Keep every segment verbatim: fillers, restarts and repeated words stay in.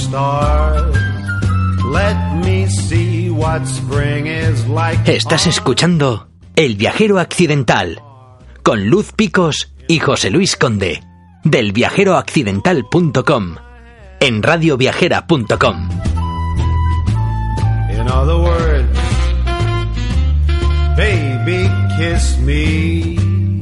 Estás escuchando El Viajero Accidental con Luz Picos y José Luis Conde del viajero accidental punto com en radio viajera punto com. In other words, baby, kiss me.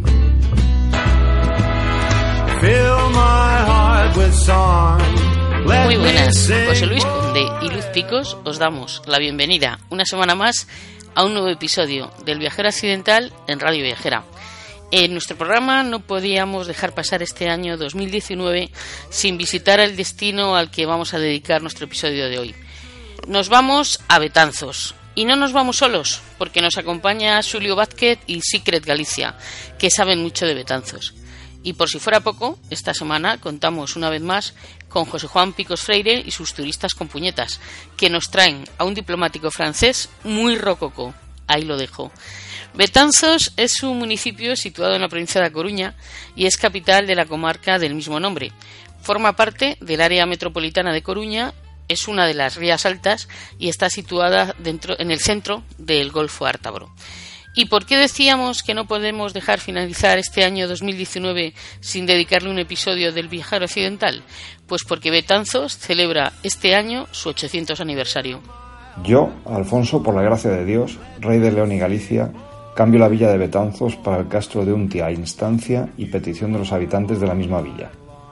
Fill my heart with song. Muy buenas, José Luis Conde y Luz Picos os damos la bienvenida una semana más a un nuevo episodio del Viajero Accidental en Radio Viajera. En nuestro programa no podíamos dejar pasar este año dos mil diecinueve sin visitar el destino al que vamos a dedicar nuestro episodio de hoy. Nos vamos a Betanzos. Y no nos vamos solos, porque nos acompaña Xulio Vázquez y Secret Galicia, que saben mucho de Betanzos. Y por si fuera poco, esta semana contamos una vez más con José Juan Picos Freire y sus turistas con puñetas, que nos traen a un diplomático francés muy rococó. Ahí lo dejo. Betanzos es un municipio situado en la provincia de A Coruña y es capital de la comarca del mismo nombre. Forma parte del área metropolitana de Coruña, es una de las Rías Altas y está situada dentro, en el centro del Golfo Ártabro. ¿Y por qué decíamos que no podemos dejar finalizar este año dos mil diecinueve sin dedicarle un episodio del Viajero Occidental? Pues porque Betanzos celebra este año su ochocientos aniversario. Yo, Alfonso, por la gracia de Dios, rey de León y Galicia, cambio la villa de Betanzos para el castro de Untia a instancia y petición de los habitantes de la misma villa.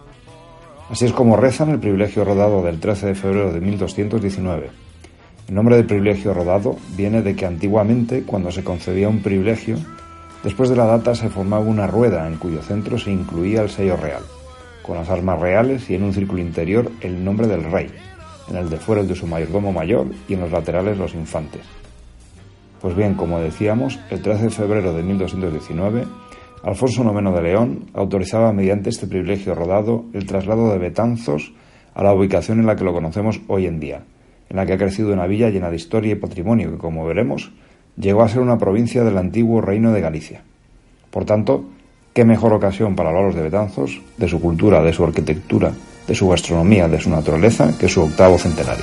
Así es como rezan el privilegio rodado del trece de febrero de mil doscientos diecinueve. El nombre del privilegio rodado viene de que antiguamente, cuando se concedía un privilegio, después de la data se formaba una rueda en cuyo centro se incluía el sello real, con las armas reales y en un círculo interior el nombre del rey, en el de fuera el de su mayordomo mayor y en los laterales los infantes. Pues bien, como decíamos, el trece de febrero de mil doscientos diecinueve, Alfonso noveno de León autorizaba mediante este privilegio rodado el traslado de Betanzos a la ubicación en la que lo conocemos hoy en día, en la que ha crecido una villa llena de historia y patrimonio que, como veremos, llegó a ser una provincia del antiguo Reino de Galicia. Por tanto, qué mejor ocasión para hablaros de Betanzos, de su cultura, de su arquitectura, de su gastronomía, de su naturaleza, que su octavo centenario.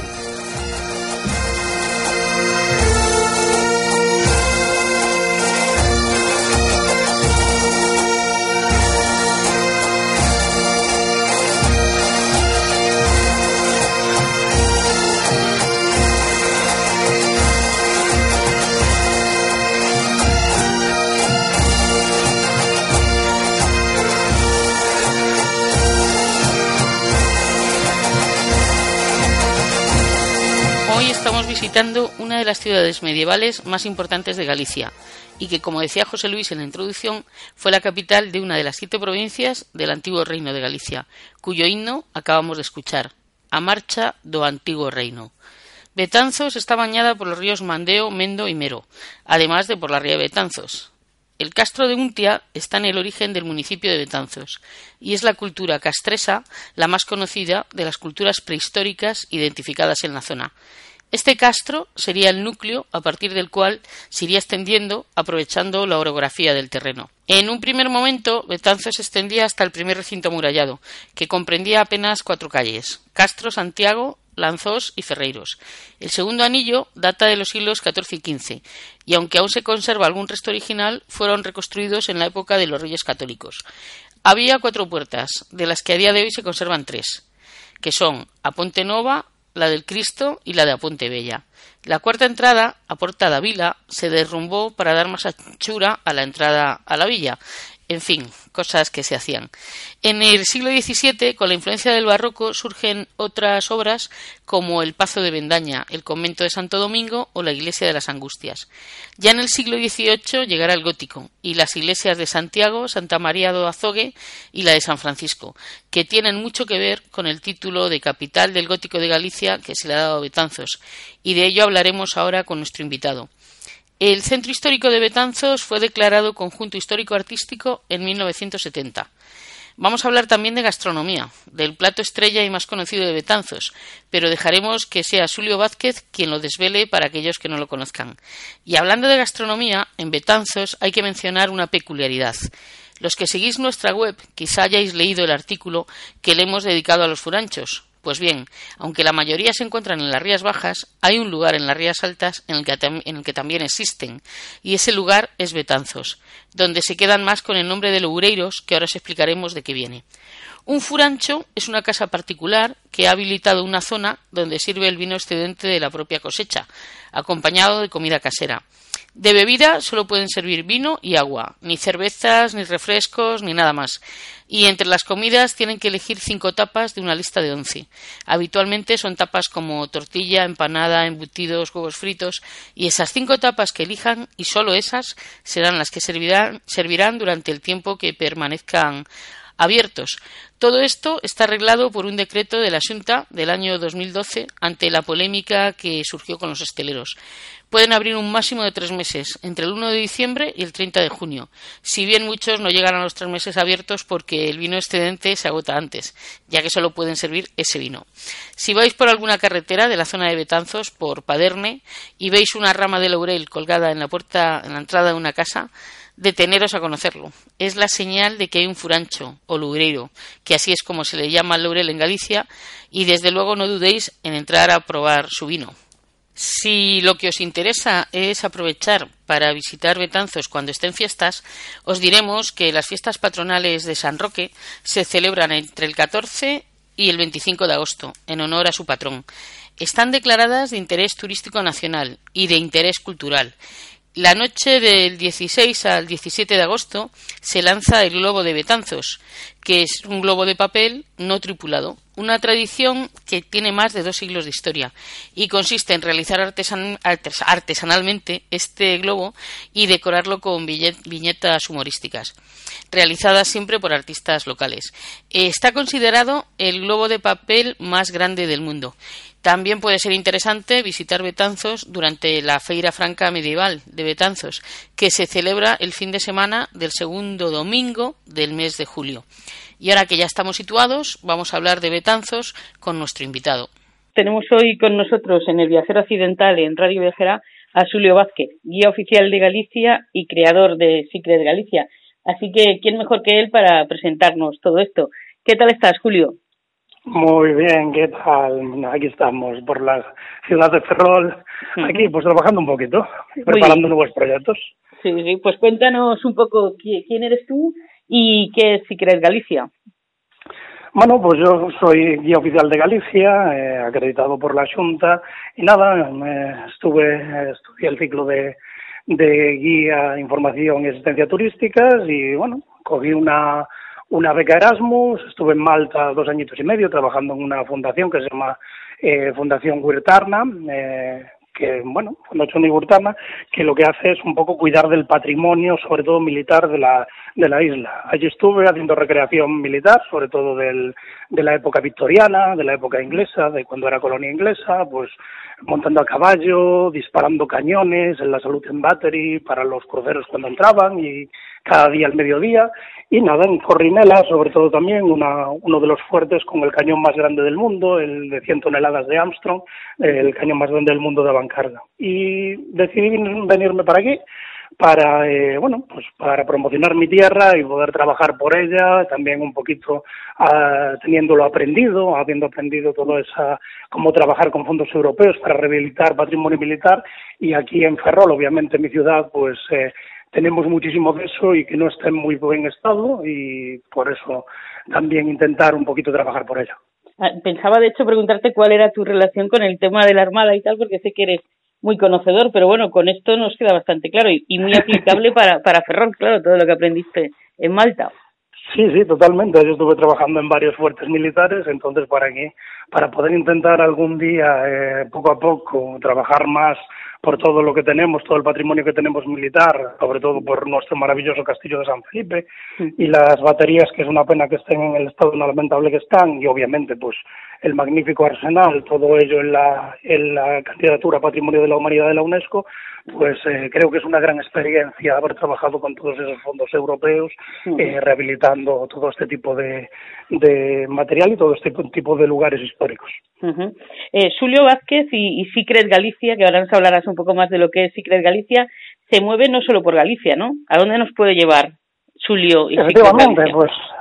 Visitando una de las ciudades medievales más importantes de Galicia y que, como decía José Luis en la introducción, fue la capital de una de las siete provincias del antiguo Reino de Galicia, cuyo himno acabamos de escuchar, A Marcha do Antigo Reino. Betanzos está bañada por los ríos Mandeo, Mendo y Mero, además de por la ría de Betanzos. El castro de Untia está en el origen del municipio de Betanzos y es la cultura castresa la más conocida de las culturas prehistóricas identificadas en la zona. Este castro sería el núcleo a partir del cual se iría extendiendo aprovechando la orografía del terreno. En un primer momento, Betanzos se extendía hasta el primer recinto amurallado, que comprendía apenas cuatro calles: Castro, Santiago, Lanzós y Ferreiros. El segundo anillo data de los siglos catorce y quince, y aunque aún se conserva algún resto original, fueron reconstruidos en la época de los Reyes Católicos. Había cuatro puertas, de las que a día de hoy se conservan tres, que son a Ponte Nova, la del Cristo y la de Aponte Bella. La cuarta entrada, a Porta da Vila, se derrumbó para dar más anchura a la entrada a la villa. En fin, cosas que se hacían. En el siglo diecisiete, con la influencia del barroco, surgen otras obras como el Pazo de Bendaña, el convento de Santo Domingo o la iglesia de las Angustias. Ya en el siglo dieciocho llegará el gótico y las iglesias de Santiago, Santa María do Azogue y la de San Francisco, que tienen mucho que ver con el título de capital del gótico de Galicia que se le ha dado a Betanzos, y de ello hablaremos ahora con nuestro invitado. El centro histórico de Betanzos fue declarado conjunto histórico-artístico en mil novecientos setenta. Vamos a hablar también de gastronomía, del plato estrella y más conocido de Betanzos, pero dejaremos que sea Xulio Vázquez quien lo desvele para aquellos que no lo conozcan. Y hablando de gastronomía, en Betanzos hay que mencionar una peculiaridad. Los que seguís nuestra web quizá hayáis leído el artículo que le hemos dedicado a los furanchos, Pues bien, aunque la mayoría se encuentran en las Rías Bajas, hay un lugar en las Rías Altas en el que, en el que también existen, y ese lugar es Betanzos, donde se quedan más con el nombre de Loureiros, que ahora os explicaremos de qué viene. Un furancho es una casa particular que ha habilitado una zona donde sirve el vino excedente de la propia cosecha, acompañado de comida casera. De bebida solo pueden servir vino y agua, ni cervezas, ni refrescos, ni nada más. Y entre las comidas tienen que elegir cinco tapas de una lista de once. Habitualmente son tapas como tortilla, empanada, embutidos, huevos fritos, y esas cinco tapas que elijan, y solo esas, serán las que servirán, servirán durante el tiempo que permanezcan abiertos. Todo esto está arreglado por un decreto de la Xunta del año dos mil doce ante la polémica que surgió con los hosteleros. Pueden abrir un máximo de tres meses, entre el uno de diciembre y el treinta de junio, si bien muchos no llegan a los tres meses abiertos porque el vino excedente se agota antes, ya que solo pueden servir ese vino. Si vais por alguna carretera de la zona de Betanzos, por Paderne, y veis una rama de laurel colgada en la puerta, en la entrada de una casa, deteneros a conocerlo. Es la señal de que hay un furancho o loureiro, que así es como se le llama al laurel en Galicia, y desde luego no dudéis en entrar a probar su vino. Si lo que os interesa es aprovechar para visitar Betanzos cuando estén fiestas, os diremos que las fiestas patronales de San Roque se celebran entre el catorce y el veinticinco de agosto, en honor a su patrón. Están declaradas de interés turístico nacional y de interés cultural. La noche del dieciséis al diecisiete de agosto se lanza el Globo de Betanzos, que es un globo de papel no tripulado, una tradición que tiene más de dos siglos de historia y consiste en realizar artesan- artes- artesanalmente este globo y decorarlo con viñetas humorísticas, realizadas siempre por artistas locales. Está considerado el globo de papel más grande del mundo. También puede ser interesante visitar Betanzos durante la Feira Franca Medieval de Betanzos, que se celebra el fin de semana del segundo domingo del mes de julio. Y ahora que ya estamos situados, vamos a hablar de Betanzos con nuestro invitado. Tenemos hoy con nosotros en El Viajero Accidental en Radio Viajera a Xulio Vázquez, guía oficial de Galicia y creador de Secret Galicia. Así que, ¿quién mejor que él para presentarnos todo esto? ¿Qué tal estás, Julio? Muy bien, ¿qué tal? Aquí estamos por la ciudad de Ferrol, aquí pues trabajando un poquito, preparando nuevos proyectos. Sí, sí, pues cuéntanos un poco quién eres tú y qué es Secret Galicia. Bueno, pues yo soy guía oficial de Galicia, eh, acreditado por la Xunta, y nada, me estuve, estudié el ciclo de, de guía, información y asistencia turísticas, y bueno, cogí una... una beca Erasmus, estuve en Malta dos añitos y medio trabajando en una fundación que se llama eh, Fundación Wirtarna, eh, que, bueno, Fundación Wirtarna, que lo que hace es un poco cuidar del patrimonio, sobre todo militar, de la de la isla. Allí estuve haciendo recreación militar, sobre todo del, de la época victoriana, de la época inglesa, de cuando era colonia inglesa, pues montando a caballo, disparando cañones en la Saluten Battery para los cruceros cuando entraban y cada día al mediodía, y nada, en Corrinela, sobre todo también, una, uno de los fuertes con el cañón más grande del mundo, el de cien toneladas de Armstrong, el cañón más grande del mundo de avancarga. Y decidí venirme para aquí, para, eh, bueno, pues para promocionar mi tierra y poder trabajar por ella, también un poquito uh, teniéndolo aprendido, habiendo aprendido todo esa, cómo trabajar con fondos europeos para rehabilitar patrimonio militar, y aquí en Ferrol, obviamente mi ciudad, pues eh, tenemos muchísimo de eso y que no está en muy buen estado, y por eso también intentar un poquito trabajar por ello. Pensaba de hecho preguntarte cuál era tu relación con el tema de la Armada y tal, porque sé que eres muy conocedor, pero bueno, con esto nos queda bastante claro y, y muy aplicable para, para Ferrol, claro, todo lo que aprendiste en Malta. Sí, sí, totalmente. Yo estuve trabajando en varios fuertes militares, entonces para aquí, para poder intentar algún día, eh, poco a poco, trabajar más por todo lo que tenemos, todo el patrimonio que tenemos militar, sobre todo por nuestro maravilloso castillo de San Felipe, sí, y las baterías, que es una pena que estén en el estado lamentable que están, y obviamente pues el magnífico arsenal, todo ello en la, en la candidatura Patrimonio de la Humanidad de la UNESCO, pues eh, creo que es una gran experiencia haber trabajado con todos esos fondos europeos, sí, eh, rehabilitando todo este tipo de, de material y todo este tipo de lugares históricos. Uh-huh. Eh, Xulio Vázquez y, y Secret Galicia, que ahora nos hablarás un poco más de lo que es Secret Galicia, se mueve no solo por Galicia, ¿no? ¿A dónde nos puede llevar Xulio y Secret Galicia? Pues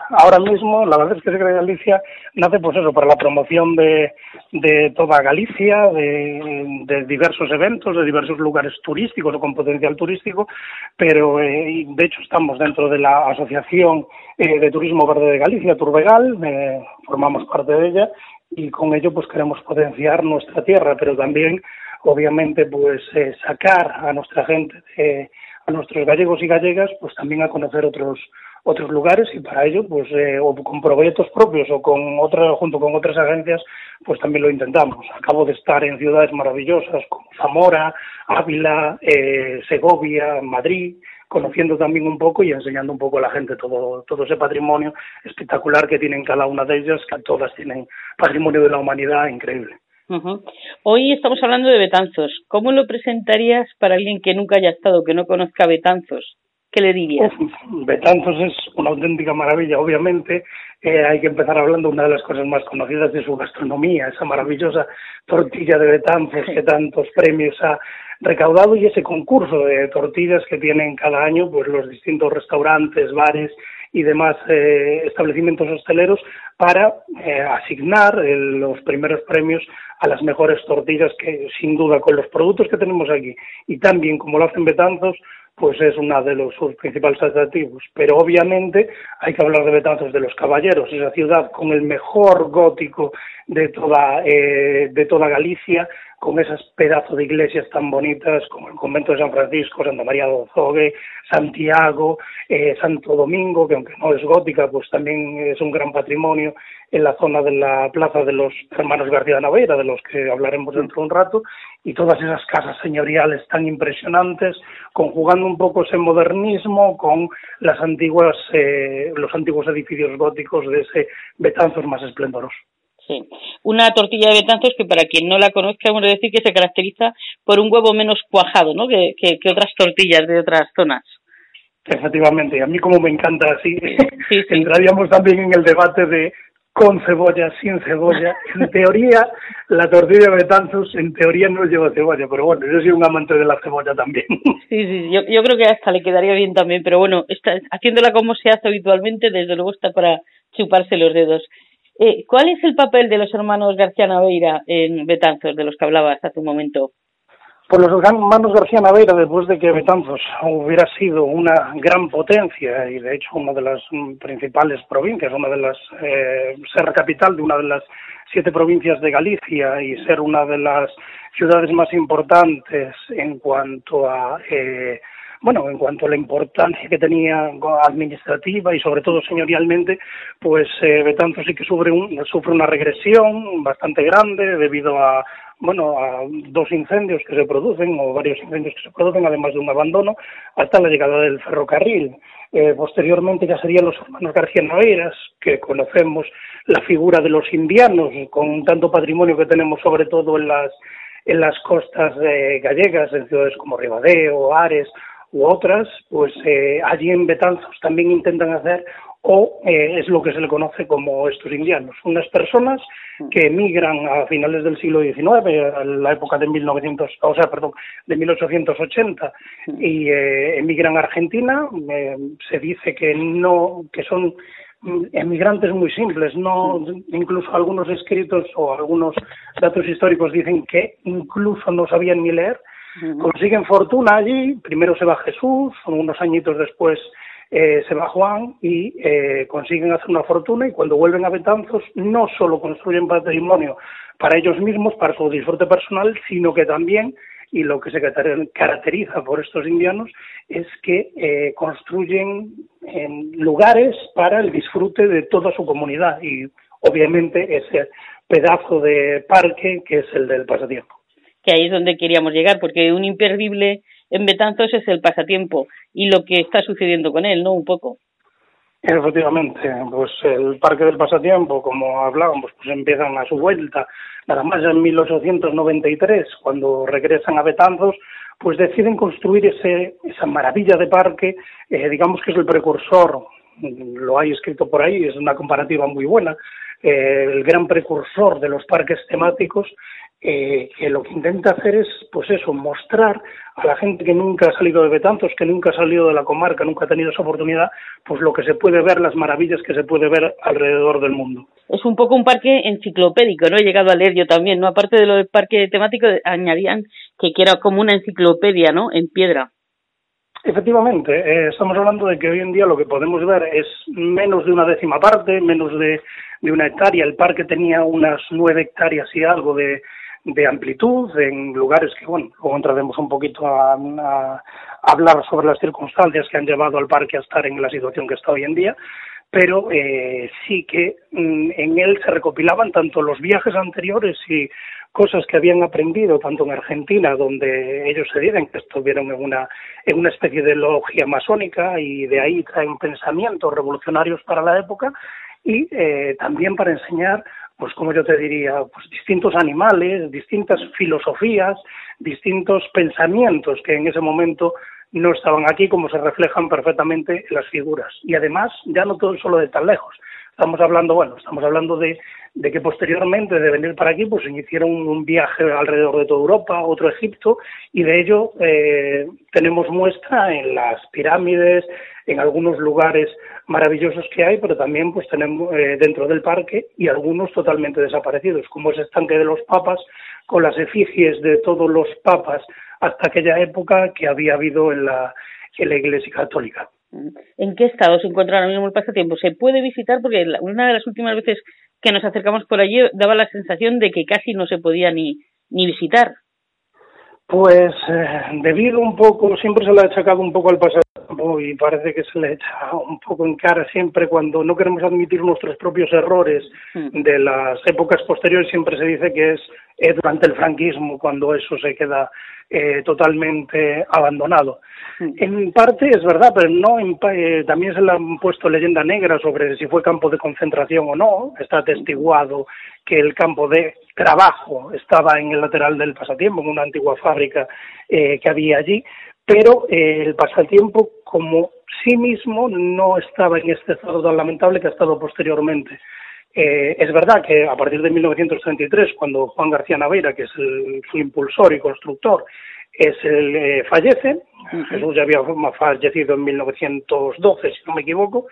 ahora mismo la verdad es que Secret de Galicia nace pues eso, para la promoción de, de toda Galicia, de, de diversos eventos, de diversos lugares turísticos o con potencial turístico, pero eh, de hecho estamos dentro de la Asociación eh, de Turismo Verde de Galicia, Turbegal, eh, formamos parte de ella y con ello pues queremos potenciar nuestra tierra, pero también obviamente pues eh, sacar a nuestra gente, eh, a nuestros gallegos y gallegas, pues también a conocer otros otros lugares y para ello pues eh, o con proyectos propios o con otra, junto con otras agencias pues también lo intentamos. Acabo de estar en ciudades maravillosas como Zamora, Ávila, eh, Segovia, Madrid, conociendo también un poco y enseñando un poco a la gente todo todo ese patrimonio espectacular que tienen cada una de ellas, que todas tienen patrimonio de la humanidad increíble. Uh-huh. Hoy estamos hablando de Betanzos. ¿Cómo lo presentarías para alguien que nunca haya estado, que no conozca Betanzos? ¿Qué le dirías? Uf, Betanzos es una auténtica maravilla. Obviamente eh, hay que empezar hablando de una de las cosas más conocidas de su gastronomía, esa maravillosa tortilla de Betanzos que tantos premios ha recaudado y ese concurso de tortillas que tienen cada año pues los distintos restaurantes, bares y demás eh, establecimientos hosteleros para eh, asignar eh, los primeros premios a las mejores tortillas que sin duda con los productos que tenemos aquí y también como lo hacen Betanzos pues es uno de los sus principales atractivos. Pero obviamente hay que hablar de Betanzos de los Caballeros, esa ciudad con el mejor gótico de toda eh, de toda Galicia, con esas pedazos de iglesias tan bonitas como el convento de San Francisco, Santa María de Ozogue, Santiago, eh, Santo Domingo, que aunque no es gótica, pues también es un gran patrimonio en la zona de la plaza de los hermanos García de Naveira, de los que hablaremos dentro de un rato, y todas esas casas señoriales tan impresionantes, conjugando un poco ese modernismo con las antiguas, eh, los antiguos edificios góticos de ese Betanzos más esplendoroso. Sí, una tortilla de Betanzos que para quien no la conozca, hemos de decir que se caracteriza por un huevo menos cuajado, ¿no? Que, que, que otras tortillas de otras zonas. Efectivamente, a mí como me encanta así, sí, sí. entraríamos también en el debate de con cebolla, sin cebolla. En teoría, la tortilla de Betanzos en teoría no lleva cebolla, pero bueno, yo soy un amante de la cebolla también. Sí, sí, yo, yo creo que hasta le quedaría bien también, pero bueno, está, haciéndola como se hace habitualmente, desde luego está para chuparse los dedos. Eh, ¿Cuál es el papel de los hermanos García Naveira en Betanzos, de los que hablabas hace un momento? Pues los hermanos García Naveira, después de que Betanzos hubiera sido una gran potencia y de hecho una de las principales provincias, una de las eh, ser capital de una de las siete provincias de Galicia y ser una de las ciudades más importantes en cuanto a eh, bueno, en cuanto a la importancia que tenía administrativa y sobre todo señorialmente, pues eh, Betanzos sí que sufre, un, sufre una regresión bastante grande debido a, bueno, a dos incendios que se producen, o varios incendios que se producen, además de un abandono, hasta la llegada del ferrocarril. Eh, posteriormente ya serían los hermanos García Naveiras, que conocemos la figura de los indianos, con tanto patrimonio que tenemos sobre todo en las, en las costas eh, gallegas, en ciudades como Ribadeo, Ares, u otras, pues eh, allí en Betanzos también intentan hacer, o eh, es lo que se le conoce como estos indianos, unas personas que emigran a finales del siglo diecinueve, a la época de mil novecientos, o sea, perdón, de mil ochocientos ochenta, y eh, emigran a Argentina. Eh, se dice que no, que son emigrantes muy simples, no, incluso algunos escritos o algunos datos históricos dicen que incluso no sabían ni leer. Consiguen fortuna allí, primero se va Jesús, unos añitos después eh, se va Juan y eh, consiguen hacer una fortuna y cuando vuelven a Betanzos no solo construyen patrimonio para ellos mismos, para su disfrute personal, sino que también, y lo que se caracteriza por estos indianos, es que eh, construyen en lugares para el disfrute de toda su comunidad y obviamente ese pedazo de parque que es el del pasatiempo. Que ahí es donde queríamos llegar, porque un imperdible en Betanzos es el pasatiempo y lo que está sucediendo con él, ¿no? Un poco. Efectivamente, pues el Parque del Pasatiempo, como hablábamos, pues empiezan a su vuelta, nada más en mil ochocientos noventa y tres, cuando regresan a Betanzos, pues deciden construir ese esa maravilla de parque, eh, digamos que es el precursor lo hay escrito por ahí, es una comparativa muy buena, eh, el gran precursor de los parques temáticos, eh, que lo que intenta hacer es, pues eso, mostrar a la gente que nunca ha salido de Betanzos, que nunca ha salido de la comarca, nunca ha tenido esa oportunidad, pues lo que se puede ver, las maravillas que se puede ver alrededor del mundo. Es un poco un parque enciclopédico, ¿no? He llegado a leer yo también, ¿no? Aparte de lo del parque temático, añadían que, que era como una enciclopedia, ¿no? En piedra. Efectivamente, eh, estamos hablando de que hoy en día lo que podemos ver es menos de una décima parte, menos de, de una hectárea. El parque tenía unas nueve hectáreas y algo de, de amplitud en lugares que, bueno, luego entraremos un poquito a, a hablar sobre las circunstancias que han llevado al parque a estar en la situación que está hoy en día, pero eh, sí que mm, en él se recopilaban tanto los viajes anteriores y cosas que habían aprendido tanto en Argentina, donde ellos se dicen que estuvieron en una en una especie de logia masónica y de ahí traen pensamientos revolucionarios para la época, y eh, también para enseñar, pues como yo te diría, pues distintos animales, distintas filosofías, distintos pensamientos que en ese momento no estaban aquí, como se reflejan perfectamente en las figuras. Y además, ya no todo solo de tan lejos. Estamos hablando, bueno, estamos hablando de, de que posteriormente de venir para aquí, pues iniciaron un viaje alrededor de toda Europa, otro Egipto, y de ello eh, tenemos muestra en las pirámides, en algunos lugares maravillosos que hay, pero también pues tenemos eh, dentro del parque y algunos totalmente desaparecidos, como ese estanque de los papas, con las efigies de todos los papas hasta aquella época que había habido en la, en la Iglesia Católica. ¿En qué estado se encuentra ahora mismo el pasatiempo? ¿Se puede visitar? Porque una de las últimas veces que nos acercamos por allí daba la sensación de que casi no se podía ni, ni visitar. Pues eh, debido un poco, siempre se le ha achacado un poco al pasatiempo y parece que se le echa un poco en cara siempre cuando no queremos admitir nuestros propios errores mm. de las épocas posteriores, siempre se dice que es eh, durante el franquismo cuando eso se queda eh, totalmente abandonado. Mm. En parte es verdad, pero no en, eh, también se le han puesto leyenda negra sobre si fue campo de concentración o no. Está atestiguado que el campo de trabajo estaba en el lateral del pasatiempo, en una antigua fábrica eh, que había allí, pero eh, el pasatiempo como sí mismo no estaba en este estado tan lamentable que ha estado posteriormente. Eh, es verdad que a partir de mil novecientos treinta y tres, cuando Juan García Naveira, que es el, su impulsor y constructor, es el eh, fallece, uh-huh. Jesús ya había fallecido en mil novecientos doce, si no me equivoco,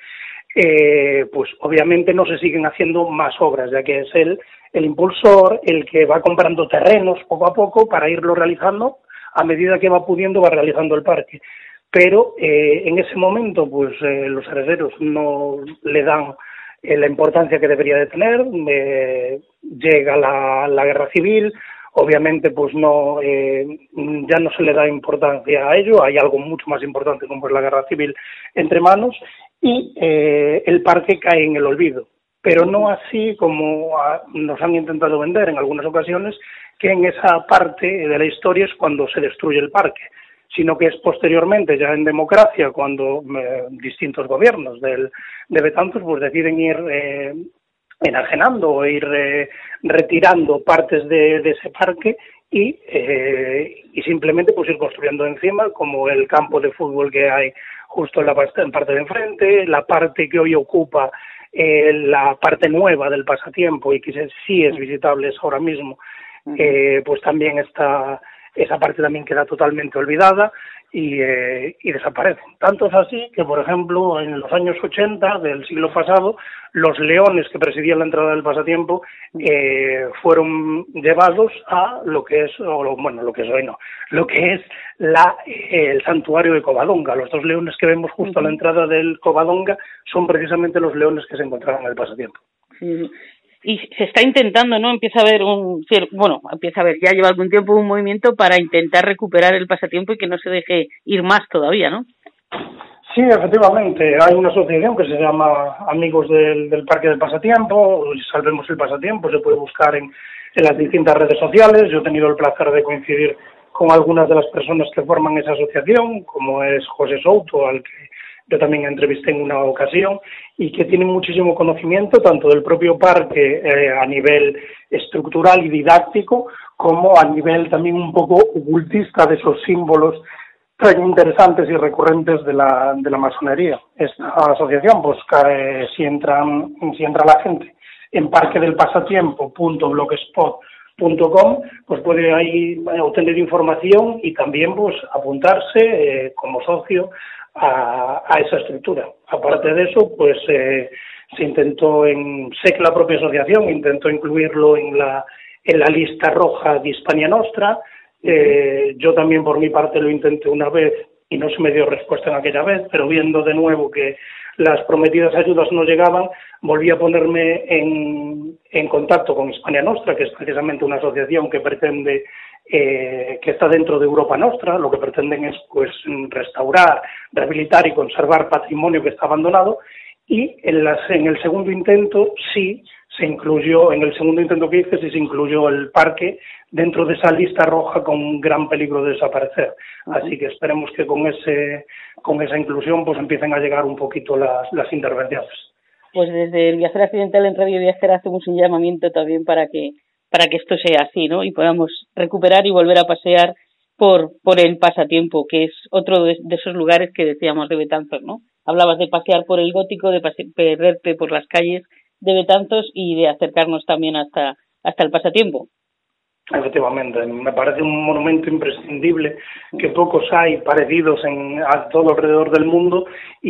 eh, pues obviamente no se siguen haciendo más obras, ya que es él el impulsor, el que va comprando terrenos poco a poco para irlo realizando, a medida que va pudiendo va realizando el parque. Pero eh, en ese momento pues eh, los herederos no le dan eh, la importancia que debería de tener, eh, llega la, la guerra civil, obviamente pues no eh, ya no se le da importancia a ello, hay algo mucho más importante como es la guerra civil entre manos, y eh, el parque cae en el olvido, pero no así como a, nos han intentado vender en algunas ocasiones, que en esa parte de la historia es cuando se destruye el parque, sino que es posteriormente, ya en democracia, cuando eh, distintos gobiernos del, de Betanzos pues deciden ir eh, enajenando o ir eh, retirando partes de, de ese parque y, eh, y simplemente pues ir construyendo encima, como el campo de fútbol que hay justo en la en parte de enfrente, la parte que hoy ocupa eh, la parte nueva del pasatiempo y que sí es visitable ahora mismo, eh, pues también está, esa parte también queda totalmente olvidada y, eh, y desaparece. Tanto es así que, por ejemplo, en los años ochenta del siglo pasado, los leones que presidían la entrada del pasatiempo eh, fueron llevados a lo que es, o lo, bueno, lo que es hoy no, lo que es la, eh, el santuario de Covadonga. Los dos leones que vemos justo a la entrada del Covadonga son precisamente los leones que se encontraban en el pasatiempo. Sí. Y se está intentando, ¿no? Empieza a haber un, bueno, empieza a haber, ya lleva algún tiempo un movimiento para intentar recuperar el pasatiempo y que no se deje ir más todavía, ¿no? Sí, efectivamente, hay una asociación que se llama Amigos del, del Parque del Pasatiempo, Salvemos el Pasatiempo, se puede buscar en, en las distintas redes sociales. Yo he tenido el placer de coincidir con algunas de las personas que forman esa asociación, como es José Souto, al que yo también entrevisté en una ocasión, y que tienen muchísimo conocimiento tanto del propio parque eh, a nivel estructural y didáctico, como a nivel también un poco ocultista de esos símbolos interesantes y recurrentes de la, de la masonería. Esta asociación, pues cae, si, entran, si entra la gente en parque del pasatiempo punto blogspot punto com, pues puede ahí obtener información y también pues apuntarse eh, como socio a, a esa estructura. Aparte de eso, pues eh, se intentó, en, sé que la propia asociación intentó incluirlo en la, en la lista roja de Hispania Nostra. Eh, yo también por mi parte lo intenté una vez y no se me dio respuesta en aquella vez, pero viendo de nuevo que las prometidas ayudas no llegaban, volví a ponerme en, en contacto con Hispania Nostra, que es precisamente una asociación que pretende, eh, que está dentro de Europa Nostra. Lo que pretenden es pues restaurar, rehabilitar y conservar patrimonio que está abandonado, y en, las, en el segundo intento sí se incluyó, en el segundo intento que hice sí se incluyó el parque dentro de esa lista roja con gran peligro de desaparecer. Así que esperemos que con ese con esa inclusión pues empiecen a llegar un poquito las, las intervenciones. Pues desde el Viajero Accidental en Radio Viajera hacemos un llamamiento también para que para que esto sea así, ¿no? Y podamos recuperar y volver a pasear por por el pasatiempo, que es otro de, de esos lugares que decíamos de Betanzos, ¿no? Hablabas de pasear por el gótico, de pase, perderte por las calles de Betanzos y de acercarnos también hasta hasta el pasatiempo. Efectivamente, me parece un monumento imprescindible que pocos hay parecidos en a todo alrededor del mundo,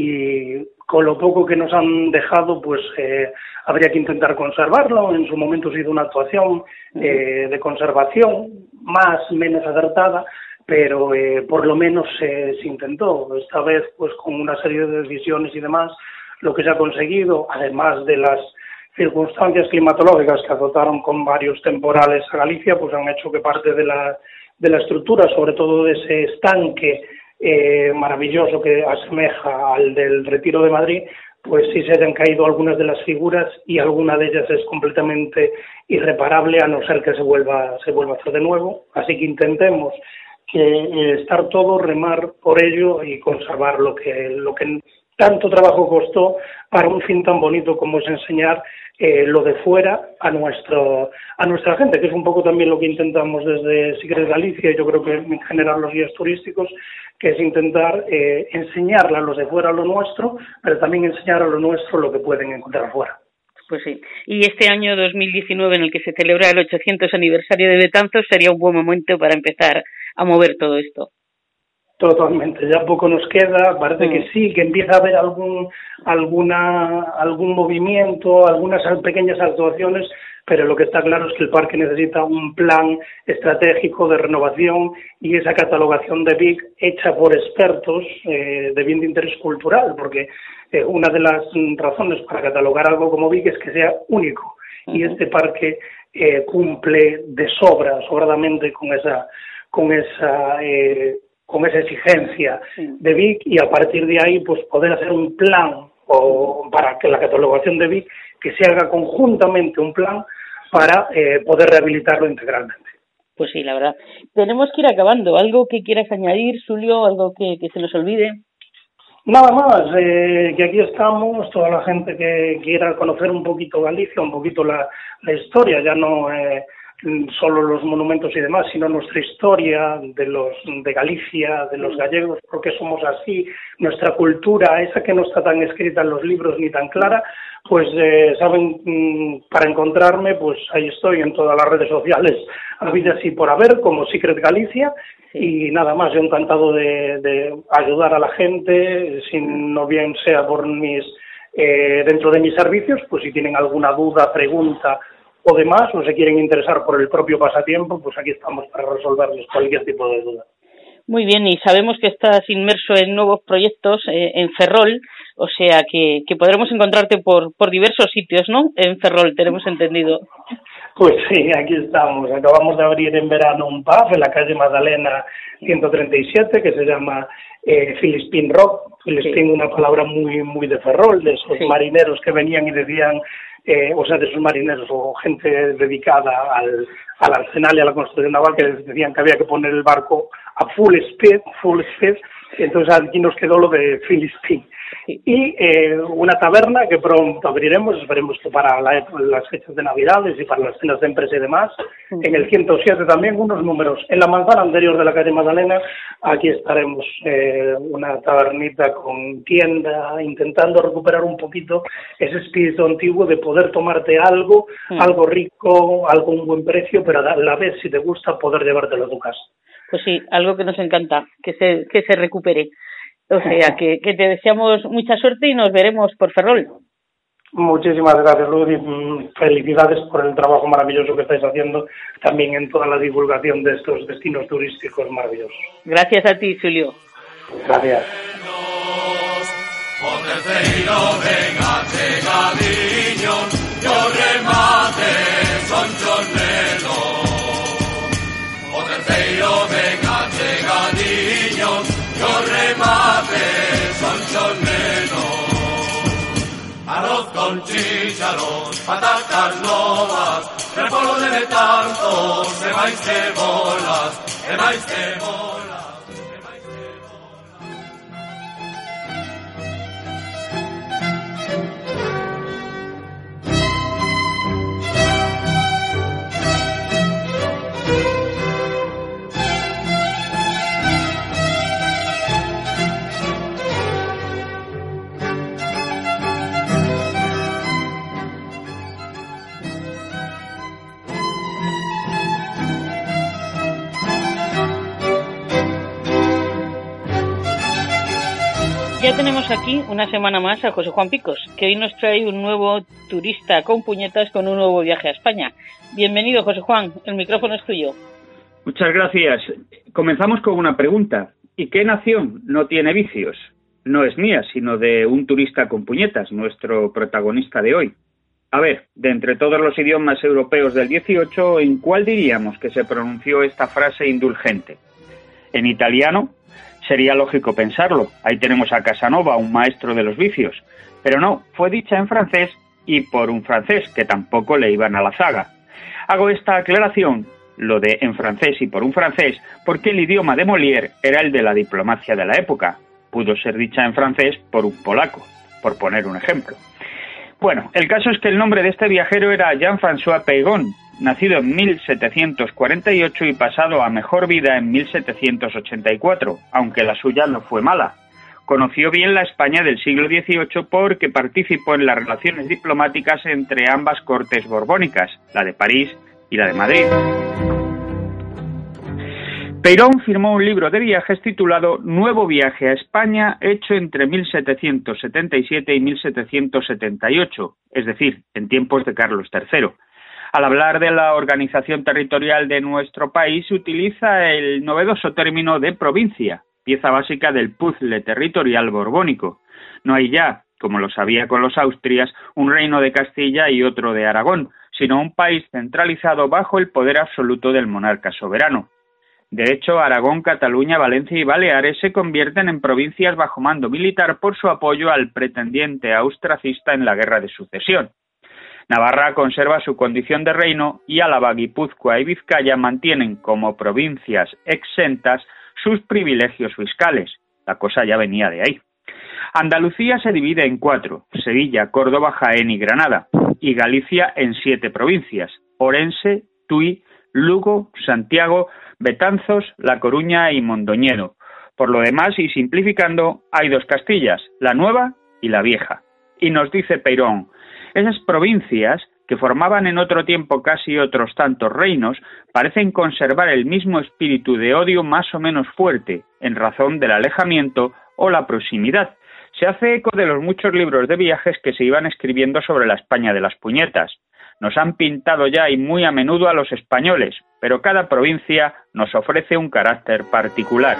y con lo poco que nos han dejado, pues eh, habría que intentar conservarlo. En su momento ha sido una actuación eh, de conservación, más menos acertada, pero eh, por lo menos eh, se intentó. Esta vez, pues con una serie de decisiones y demás, lo que se ha conseguido, además de las circunstancias climatológicas que azotaron con varios temporales a Galicia, pues han hecho que parte de la, de la estructura, sobre todo de ese estanque eh, maravilloso que asemeja al del Retiro de Madrid, pues sí se hayan caído algunas de las figuras, y alguna de ellas es completamente irreparable, a no ser que se vuelva, se vuelva a hacer de nuevo. Así que intentemos que eh, estar todo, remar por ello y conservar lo que, lo que tanto trabajo costó para un fin tan bonito como es enseñar eh, lo de fuera a nuestro a nuestra gente, que es un poco también lo que intentamos desde Secret Galicia, y yo creo que en general los guías turísticos, que es intentar eh, enseñarle a los de fuera lo nuestro, pero también enseñar a lo nuestro lo que pueden encontrar fuera. Pues sí. Y este año dos mil diecinueve, en el que se celebra el ochocientos aniversario de Betanzos, sería un buen momento para empezar a mover todo esto. Totalmente, ya poco nos queda, parece mm. que sí, que empieza a haber algún alguna algún movimiento, algunas pequeñas actuaciones, pero lo que está claro es que el parque necesita un plan estratégico de renovación, y esa catalogación de Vic hecha por expertos eh, de bien de interés cultural, porque eh, una de las razones para catalogar algo como Vic es que sea único, uh-huh. y este parque eh, cumple de sobra, sobradamente con esa con esa eh, con esa exigencia de Vic, y a partir de ahí pues poder hacer un plan o para que la catalogación de Vic, que se haga conjuntamente un plan para eh, poder rehabilitarlo integralmente. Pues sí, la verdad. Tenemos que ir acabando. ¿Algo que quieras añadir, Julio? ¿Algo que, que se nos olvide? Nada más, eh, que aquí estamos, toda la gente que quiera conocer un poquito Galicia, un poquito la, la historia, ya no eh, solo los monumentos y demás, sino nuestra historia de los de Galicia, de los gallegos, porque somos así, nuestra cultura, esa que no está tan escrita en los libros ni tan clara, pues eh, saben, mmm, para encontrarme, pues ahí estoy en todas las redes sociales, habidas y por haber, como Secret Galicia, y nada más, yo encantado de, de ayudar a la gente, si no bien sea por mis eh, dentro de mis servicios, pues si tienen alguna duda, pregunta o demás, o se quieren interesar por el propio pasatiempo, pues aquí estamos para resolverles cualquier tipo de duda. Muy bien, y sabemos que estás inmerso en nuevos proyectos eh, en Ferrol, o sea que, que podremos encontrarte por, por diversos sitios, ¿no? En Ferrol, tenemos entendido. Pues sí, aquí estamos. Acabamos de abrir en verano un pub en la calle Magdalena ciento treinta y siete, que se llama eh, Filispín Rock. Filispín, sí. Una palabra muy muy de Ferrol, de esos sí. marineros que venían y decían eh, o sea, de sus marineros o gente dedicada al, al arsenal y a la construcción naval, que les decían que había que poner el barco a full speed, full speed, entonces aquí nos quedó lo de Philistine. Y eh, una taberna que pronto abriremos, esperemos que para la, las fechas de Navidades y para las cenas de empresa y demás. Uh-huh. En el ciento siete también unos números. En la manzana anterior de la calle Magdalena, aquí estaremos eh, una tabernita con tienda, intentando recuperar un poquito ese espíritu antiguo de poder tomarte algo, uh-huh. algo rico, algo a un buen precio, pero a la vez, si te gusta, poder llevártelo a tu casa. Pues sí, algo que nos encanta, que se, que se recupere. O sea, que, que te deseamos mucha suerte y nos veremos por Ferrol. Muchísimas gracias, Luz, y felicidades por el trabajo maravilloso que estáis haciendo también en toda la divulgación de estos destinos turísticos maravillosos. Gracias a ti, Julio. Gracias. Arroz con chícharos, patatas novas, repollo de tanto, de maíz cebolas, de maíz cebolas, de maíz Ya tenemos aquí una semana más a José Juan Picos, que hoy nos trae un nuevo turista con puñetas con un nuevo viaje a España. Bienvenido, José Juan, el micrófono es tuyo. Muchas gracias. Comenzamos con una pregunta. ¿Y qué nación no tiene vicios? No es mía, sino de un turista con puñetas, nuestro protagonista de hoy. A ver, de entre todos los idiomas europeos del dieciocho, ¿en cuál diríamos que se pronunció esta frase indulgente? ¿En italiano? Sería lógico pensarlo. Ahí tenemos a Casanova, un maestro de los vicios. Pero no, fue dicha en francés y por un francés, que tampoco le iban a la zaga. Hago esta aclaración, lo de en francés y por un francés, porque el idioma de Molière era el de la diplomacia de la época. Pudo ser dicha en francés por un polaco, por poner un ejemplo. Bueno, el caso es que el nombre de este viajero era Jean-François Peygon, nacido en mil setecientos cuarenta y ocho y pasado a mejor vida en mil setecientos ochenta y cuatro, aunque la suya no fue mala. Conoció bien la España del siglo dieciocho porque participó en las relaciones diplomáticas entre ambas cortes borbónicas, la de París y la de Madrid. Peyron firmó un libro de viajes titulado Nuevo viaje a España, hecho entre mil setecientos setenta y siete y mil setecientos setenta y ocho, es decir, en tiempos de Carlos tercero. Al hablar de la organización territorial de nuestro país, utiliza el novedoso término de provincia, pieza básica del puzzle territorial borbónico. No hay ya, como lo sabía con los Austrias, un reino de Castilla y otro de Aragón, sino un país centralizado bajo el poder absoluto del monarca soberano. De hecho, Aragón, Cataluña, Valencia y Baleares se convierten en provincias bajo mando militar por su apoyo al pretendiente austracista en la Guerra de Sucesión. Navarra conserva su condición de reino y Álava, Guipúzcoa y Vizcaya mantienen como provincias exentas sus privilegios fiscales. La cosa ya venía de ahí. Andalucía se divide en cuatro: Sevilla, Córdoba, Jaén y Granada, y Galicia en siete provincias: Orense, Tui, Lugo, Santiago, Betanzos, La Coruña y Mondoñedo. Por lo demás, y simplificando, hay dos Castillas, la Nueva y la Vieja. Y nos dice Peyron, esas provincias, que formaban en otro tiempo casi otros tantos reinos, parecen conservar el mismo espíritu de odio más o menos fuerte, en razón del alejamiento o la proximidad. Se hace eco de los muchos libros de viajes que se iban escribiendo sobre la España de las puñetas. Nos han pintado ya y muy a menudo a los españoles, pero cada provincia nos ofrece un carácter particular.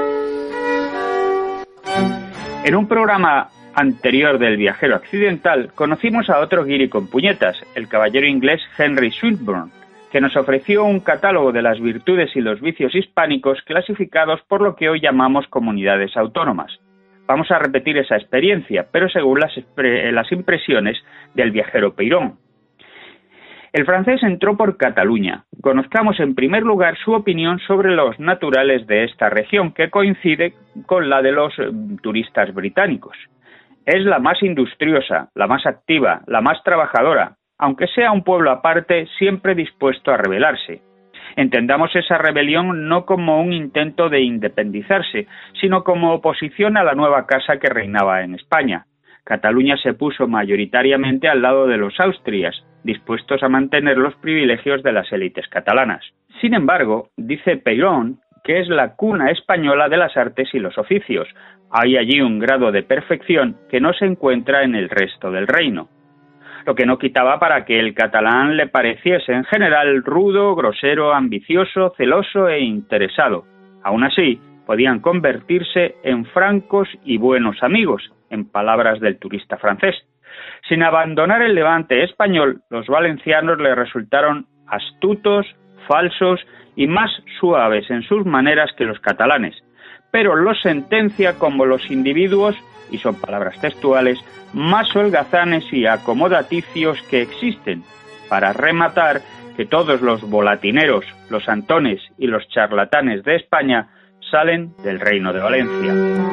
En un programa anterior del viajero accidental, conocimos a otro guiri con puñetas, el caballero inglés Henry Swinburne, que nos ofreció un catálogo de las virtudes y los vicios hispánicos clasificados por lo que hoy llamamos comunidades autónomas. vamos a repetir esa experiencia, pero según las, las impresiones del viajero Peirón. El francés entró por Cataluña. Conozcamos en primer lugar su opinión sobre los naturales de esta región, que coincide con la de los eh, turistas británicos. Es la más industriosa, la más activa, la más trabajadora, aunque sea un pueblo aparte, siempre dispuesto a rebelarse. Entendamos esa rebelión no como un intento de independizarse, sino como oposición a la nueva casa que reinaba en España. Cataluña se puso mayoritariamente al lado de los Austrias, dispuestos a mantener los privilegios de las élites catalanas. Sin embargo, dice Peirón que es la cuna española de las artes y los oficios. Hay allí un grado de perfección que no se encuentra en el resto del reino. Lo que no quitaba para que el catalán le pareciese en general rudo, grosero, ambicioso, celoso e interesado. Aún así, podían convertirse en francos y buenos amigos, en palabras del turista francés. Sin abandonar el levante español, los valencianos le resultaron astutos, falsos y más suaves en sus maneras que los catalanes, pero los sentencia como los individuos, y son palabras textuales, más holgazanes y acomodaticios que existen, para rematar que todos los volatineros, los antones y los charlatanes de España salen del Reino de Valencia.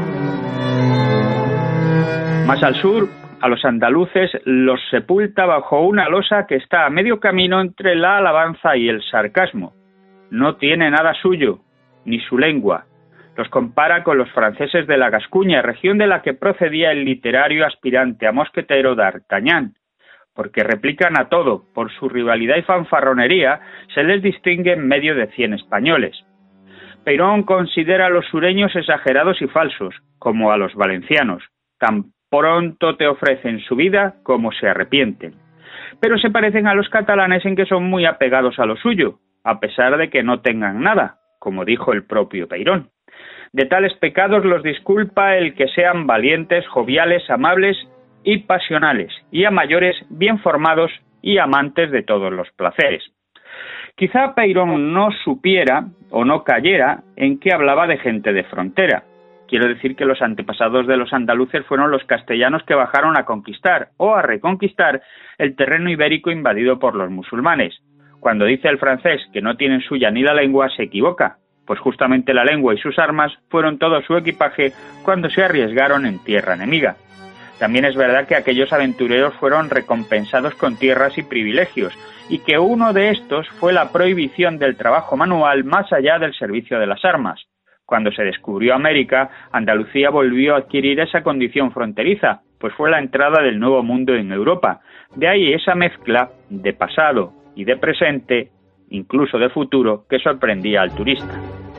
Más al sur, a los andaluces los sepulta bajo una losa que está a medio camino entre la alabanza y el sarcasmo. No tiene nada suyo, ni su lengua. Los compara con los franceses de la Gascuña, región de la que procedía el literario aspirante a mosquetero d'Artagnan. Porque replican a todo, por su rivalidad y fanfarronería, se les distingue en medio de cien españoles. Peirón considera a los sureños exagerados y falsos, como a los valencianos. Tan pronto te ofrecen su vida como se arrepienten. Pero se parecen a los catalanes en que son muy apegados a lo suyo, a pesar de que no tengan nada, como dijo el propio Peirón. De tales pecados los disculpa el que sean valientes, joviales, amables y pasionales, y a mayores bien formados y amantes de todos los placeres. Quizá Peirón no supiera o no cayera en que hablaba de gente de frontera. Quiero decir que los antepasados de los andaluces fueron los castellanos que bajaron a conquistar o a reconquistar el terreno ibérico invadido por los musulmanes. Cuando dice el francés que no tienen suya ni la lengua, se equivoca, pues justamente la lengua y sus armas fueron todo su equipaje cuando se arriesgaron en tierra enemiga. También es verdad que aquellos aventureros fueron recompensados con tierras y privilegios, y que uno de estos fue la prohibición del trabajo manual más allá del servicio de las armas. Cuando se descubrió América, Andalucía volvió a adquirir esa condición fronteriza, pues fue la entrada del Nuevo Mundo en Europa. De ahí esa mezcla de pasado y de presente, incluso de futuro, que sorprendía al turista.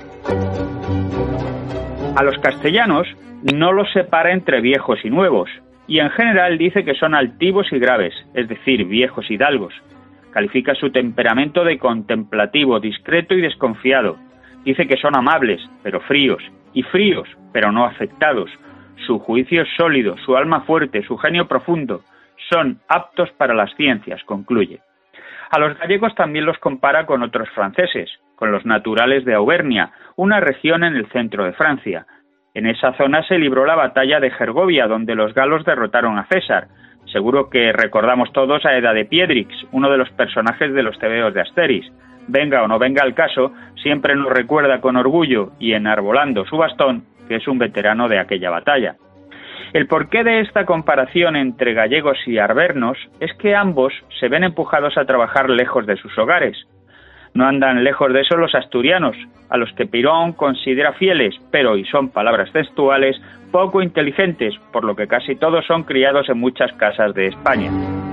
A los castellanos no los separa entre viejos y nuevos, y en general dice que son altivos y graves, es decir, viejos hidalgos. Califica su temperamento de contemplativo, discreto y desconfiado. Dice que son amables, pero fríos, y fríos, pero no afectados. Su juicio es sólido, su alma fuerte, su genio profundo. Son aptos para las ciencias, concluye. A los gallegos también los compara con otros franceses, con los naturales de Auvernia, una región en el centro de Francia. En esa zona se libró la batalla de Gergovia, donde los galos derrotaron a César. Seguro que recordamos todos a Eda de Piedrix, uno de los personajes de los tebeos de Asterix. Venga o no venga el caso, siempre nos recuerda con orgullo y enarbolando su bastón que es un veterano de aquella batalla. El porqué de esta comparación entre gallegos y arvernos es que ambos se ven empujados a trabajar lejos de sus hogares. No andan lejos de eso los asturianos, a los que Peirón considera fieles, pero, y son palabras textuales, poco inteligentes, por lo que casi todos son criados en muchas casas de España.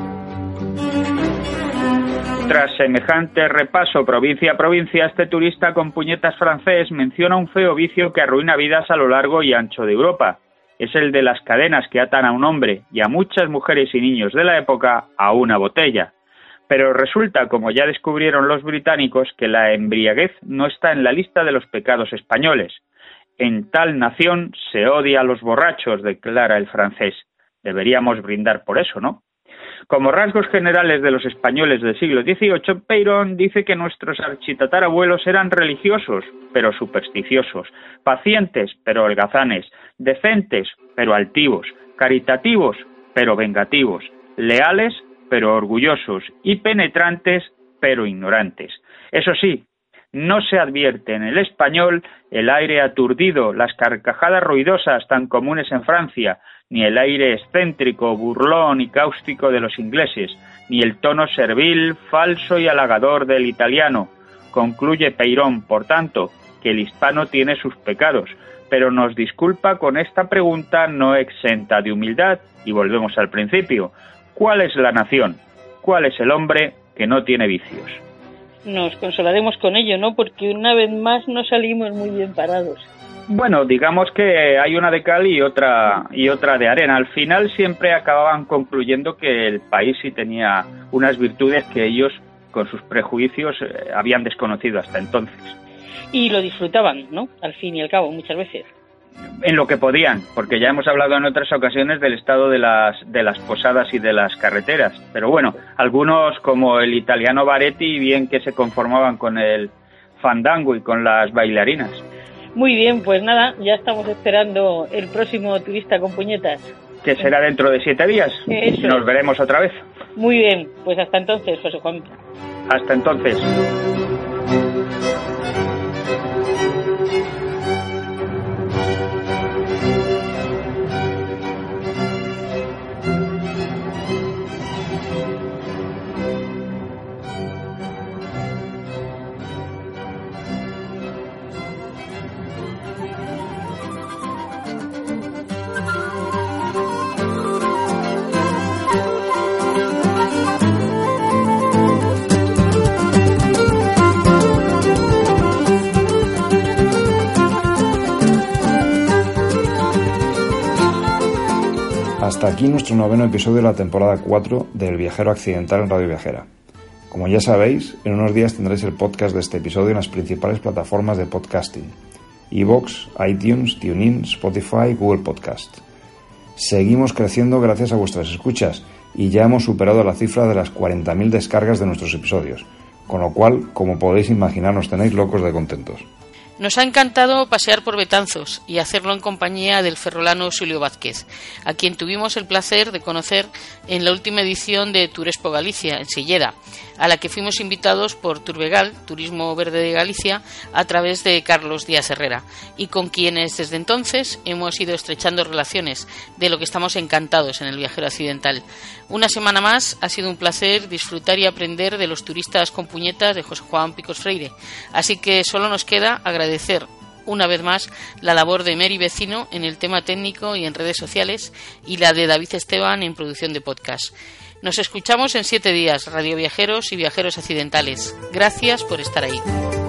Tras semejante repaso provincia a provincia, este turista con puñetas francés menciona un feo vicio que arruina vidas a lo largo y ancho de Europa. Es el de las cadenas que atan a un hombre y a muchas mujeres y niños de la época a una botella. Pero resulta, como ya descubrieron los británicos, que la embriaguez no está en la lista de los pecados españoles. En tal nación se odia a los borrachos, declara el francés. Deberíamos brindar por eso, ¿no? Como rasgos generales de los españoles del siglo dieciocho, Peirón dice que nuestros architatarabuelos eran religiosos, pero supersticiosos, pacientes, pero holgazanes, decentes, pero altivos, caritativos, pero vengativos, leales, pero orgullosos, y penetrantes, pero ignorantes. Eso sí, no se advierte en el español el aire aturdido, las carcajadas ruidosas tan comunes en Francia, ni el aire excéntrico, burlón y cáustico de los ingleses, ni el tono servil, falso y halagador del italiano. Concluye Peirón, por tanto, que el hispano tiene sus pecados, pero nos disculpa con esta pregunta no exenta de humildad, y volvemos al principio. ¿Cuál es la nación? ¿Cuál es el hombre que no tiene vicios? Nos consolaremos con ello, ¿no? Porque una vez más no salimos muy bien parados. Bueno, digamos que hay una de cal y otra y otra de arena. Al final siempre acababan concluyendo que el país sí tenía unas virtudes que ellos, con sus prejuicios, eh, habían desconocido hasta entonces. Y lo disfrutaban, ¿no? Al fin y al cabo, muchas veces. En lo que podían, porque ya hemos hablado en otras ocasiones del estado de las de las posadas y de las carreteras. Pero bueno, algunos, como el italiano Baretti, bien que se conformaban con el fandango y con las bailarinas. Muy bien, pues nada, ya estamos esperando el próximo turista con puñetas. Que será dentro de siete días. Eso. Nos veremos otra vez. Muy bien, pues hasta entonces, José Juan. Hasta entonces. Hasta aquí nuestro noveno episodio de la temporada cuatro del Viajero Accidental en Radio Viajera. Como ya sabéis, en unos días tendréis el podcast de este episodio en las principales plataformas de podcasting: iVoox, iTunes, TuneIn, Spotify, Google Podcast. Seguimos creciendo gracias a vuestras escuchas y ya hemos superado la cifra de las cuarenta mil descargas de nuestros episodios, con lo cual, como podéis imaginar, nos tenéis locos de contentos. Nos ha encantado pasear por Betanzos y hacerlo en compañía del ferrolano Xulio Vázquez, a quien tuvimos el placer de conocer en la última edición de Turespo Galicia, en Silleda, a la que fuimos invitados por Turbegal, Turismo Verde de Galicia, a través de Carlos Díaz Herrera, y con quienes desde entonces hemos ido estrechando relaciones, de lo que estamos encantados en el Viajero Accidental. Una semana más ha sido un placer disfrutar y aprender de los turistas con puñetas de José Juan Picos Freire, así que solo nos queda agradecer una vez más la labor de Mary Vecino en el tema técnico y en redes sociales, y la de David Esteban en producción de podcast. Nos escuchamos en siete días, radioviajeros y viajeros accidentales. Gracias por estar ahí.